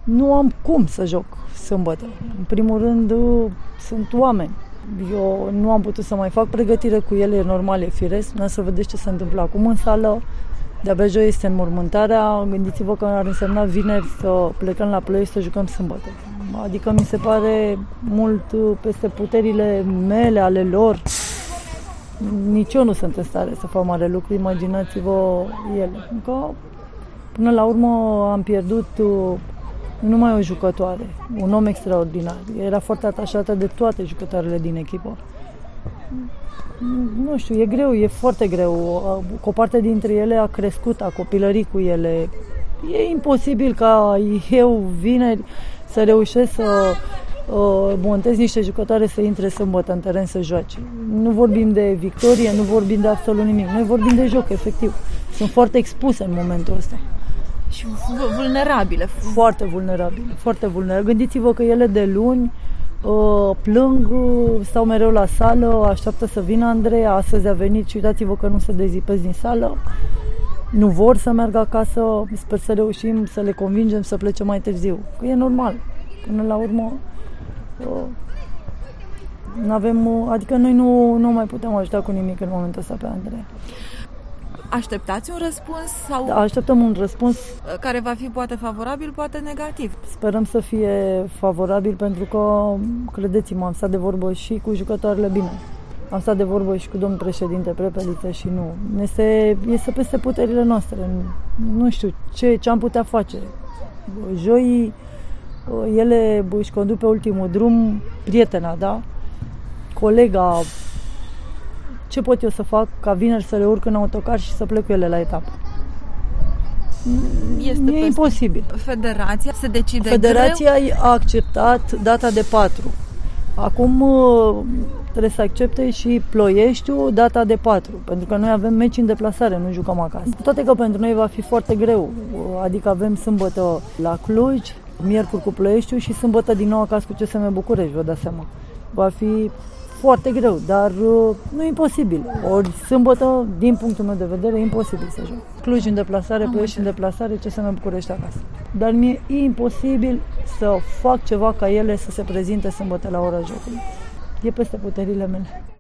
Nu am cum să joc sâmbătă. În primul rând, sunt oameni. Eu nu am putut să mai fac pregătire cu ele, e normal, e firesc. Nu să vedeți ce se întâmplă acum în sală. De-abia joi este înmormântarea. Gândiți-vă că ar însemna vineri să plecăm la Ploiești și să jucăm sâmbătă. Adică mi se pare mult peste puterile mele, ale lor. Nici eu nu sunt în stare să fac mare lucru, imaginați-vă ele. Că până la urmă am pierdut nu numai o jucătoare, un om extraordinar. Era foarte atașată de toate jucătoarele din echipă. Nu știu, e greu, e foarte greu. O parte dintre ele a crescut, a copilărit cu ele. E imposibil ca eu vineri să reușesc să montez niște jucătoare să intre sâmbătă în teren să joace. Nu vorbim de victorie, nu vorbim de absolut nimic. Noi vorbim de joc, efectiv. Sunt foarte expuse în momentul ăsta. Și vulnerabile. Foarte vulnerabile, foarte vulnerabile. Gândiți-vă că ele de luni plâng, stau mereu la sală, așteaptă să vină Andreea, astăzi a venit și uitați-vă că nu se dezipesc din sală. Nu vor să meargă acasă, sper să reușim să le convingem să plece mai târziu. Că e normal. Până la urmă, adică noi nu mai putem ajuta cu nimic în momentul ăsta pe Andreea. Așteptați un răspuns? Sau da, așteptăm un răspuns care va fi poate favorabil, poate negativ. Sperăm să fie favorabil pentru că, credeți-mă, am stat de vorbă și cu jucătoarele bine. Am stat de vorbă și cu domnul președinte Prepeliță și nu. Este peste puterile noastre. Nu știu ce am putea face. Joi ele își conduc pe ultimul drum, prietena, da? Colega. Ce pot eu să fac ca vineri să le urc în autocar și să plec cu ele la etapă? E imposibil. Federația se decide Federația a acceptat data de 4. Acum trebuie să accepte și Ploieștiul data de 4, pentru că noi avem meci în deplasare, nu jucăm acasă. Toate că pentru noi va fi foarte greu, adică avem sâmbătă la Cluj, miercuri cu Ploieștiul și sâmbătă din nou acasă cu CSM București, vă dați seama. Va fi foarte greu, dar nu e imposibil. Ori sâmbătă, din punctul meu de vedere, e imposibil să joc. Cluj în deplasare, Ploiești în deplasare, CSM București acasă. Dar mi-e imposibil să fac ceva ca ele să se prezinte sâmbătă la ora jocului. E peste puterile mele.